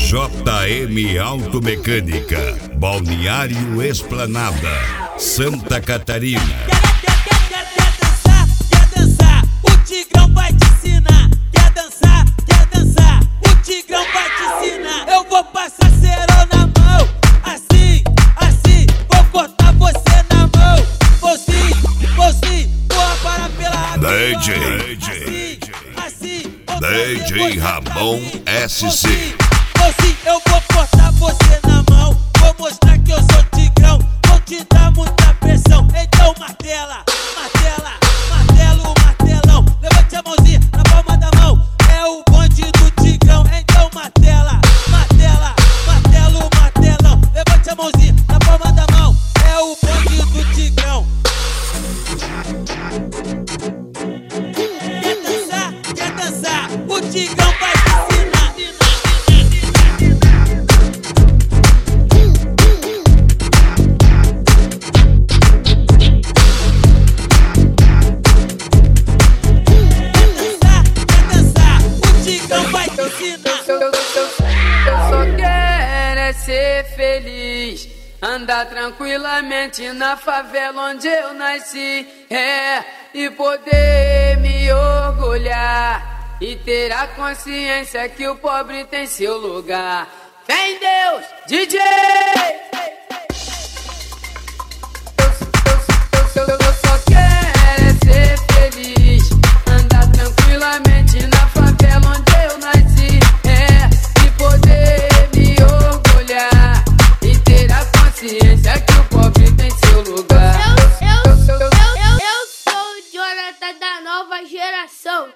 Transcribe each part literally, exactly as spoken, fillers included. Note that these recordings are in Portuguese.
J M Automecânica, Balneário Esplanada, Santa Catarina. Quer dançar? O Tigrão vai te ensinar. Quer dançar? Quer dançar? O Tigrão vai te ensinar. Eu vou passar cerol na mão, assim, assim. Vou cortar você na mão, vou sim, vou sim. Vou parar pela água. D J, assim, assim. D J Ramon S C. Assim, eu vou cortar você na mão, vou mostrar que eu sou Tigrão, vou te dar muita pressão. Então martela, martela, martelo, martelão. Levante a mãozinha na palma da mão, é o bonde do Tigrão. Então martela, martela, martelo, martelão. Levante a mãozinha na palma da mão, é o bonde do Tigrão. Quer dançar? Quer dançar? O Tigrão vai te ensinar. Ser feliz, andar tranquilamente na favela onde eu nasci, é, e poder me orgulhar e ter a consciência que o pobre tem seu lugar. Fé em Deus, D J! Eu, eu, eu, eu só quero é ser feliz, andar tranquilamente na favela onde eu nasci, é, e poder me orgulhar e ter a consciência que o pobre tem seu lugar. Eu, eu, eu, eu, eu, eu sou o Jonathan da nova geração.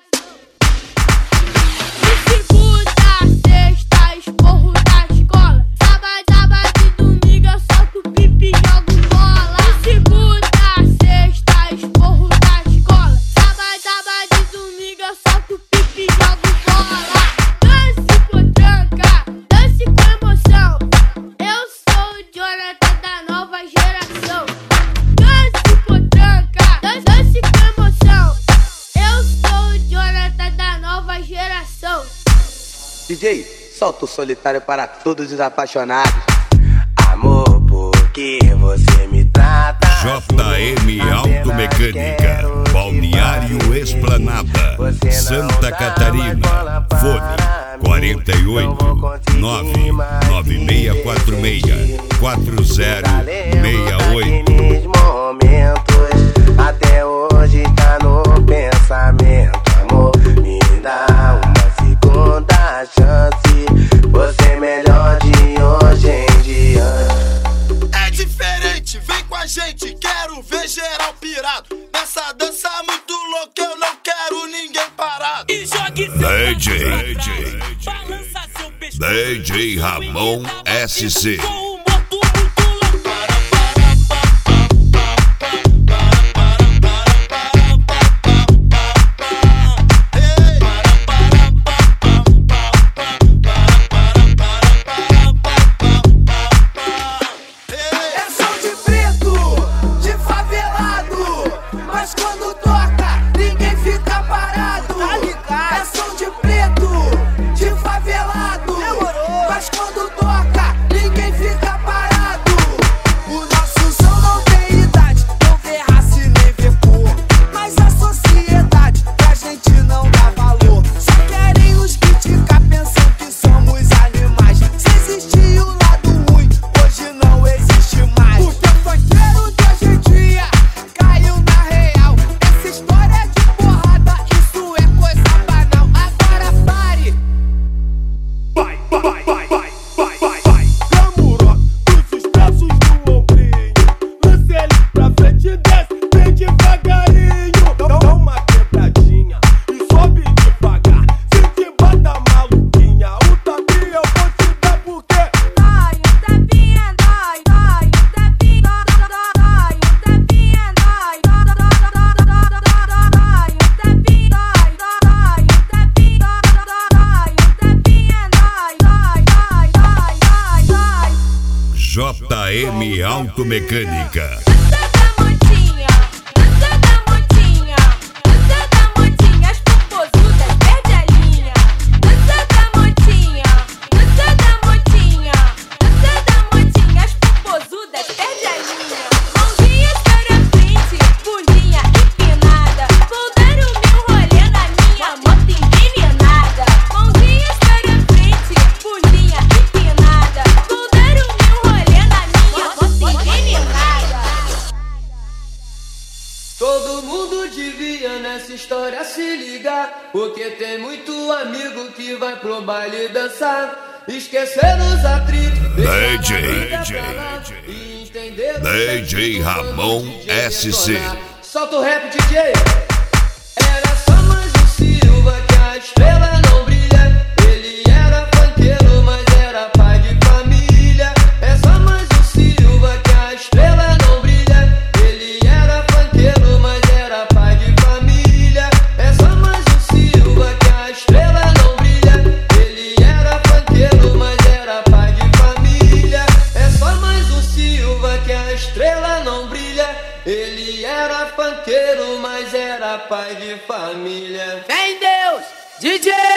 De segunda a sexta, esporro da escola. Sábado, sábado e domingo eu solto pipi e jogo bola. De segunda a sexta, esporro da escola. Sábado, sábado e domingo eu solto pipi e jogo bola. Dance com tranca, dance com emoção. Eu sou o Jonathan da nova geração. Dance com tranca, dance, dance com emoção. Eu sou o Jonathan da nova geração. D J, solta o solitário para todos os apaixonados. Amor, porque você me trata J M Automecânica, Balneário Esplanada, Santa Catarina. Fone quarenta e oito, nove nove seis quatro seis, quatro zero seis oito. Naqueles momentos, até hoje tá no pensamento. Amor, me dá uma segunda chance. Você é melhor de hoje em diante. É diferente, vem com a gente, quero ver geral pirado. Nessa dança muito louca, eu não quero ninguém parado. E jogue seu D J, D J, balança seu pescoço. D J Ramon S C. J M Automecânica. Dança da motinha, dança da motinha, história se ligar, porque tem muito amigo que vai pro baile dançar, esquecer os atritos, D J e entender D J Ramon S C. Solta o rap, D J. Era só mais um Silva que a estrela não brilha. Ele era funkeiro, mas era pai de família. É só mais um Silva que a estrela não brilha. Ele era funkeiro, mas era pai de família. É só mais um Silva que a estrela não brilha. Ele era funkeiro, mas era pai de família. É só mais um Silva que a estrela não brilha. Ele era funkeiro, mas era pai de família. Vem Deus, D J!